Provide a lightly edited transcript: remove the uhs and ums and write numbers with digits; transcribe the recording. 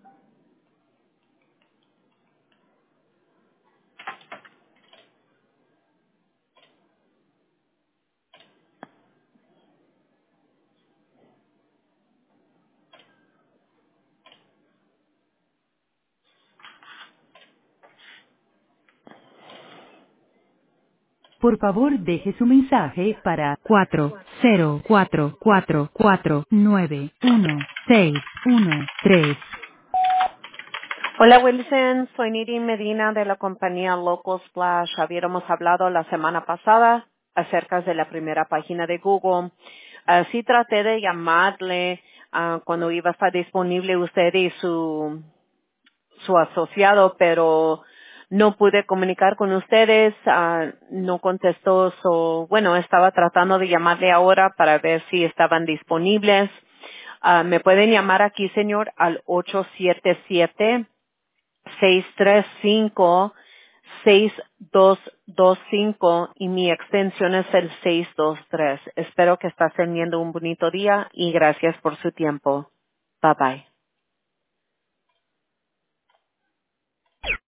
Por favor, deje su mensaje para 4044916113. Hola Wilson, soy Niri Medina de la compañía Local Splash. Habíamos hablado la semana pasada acerca de la primera página de Google. Sí traté de llamarle cuando iba a estar disponible usted y su asociado, pero no pude comunicar con ustedes, no contestó, bueno, estaba tratando de llamarle ahora para ver si estaban disponibles. Me pueden llamar aquí, señor, al 877-635-6225 y mi extensión es el 623. Espero que estés teniendo un bonito día y gracias por su tiempo. Bye bye.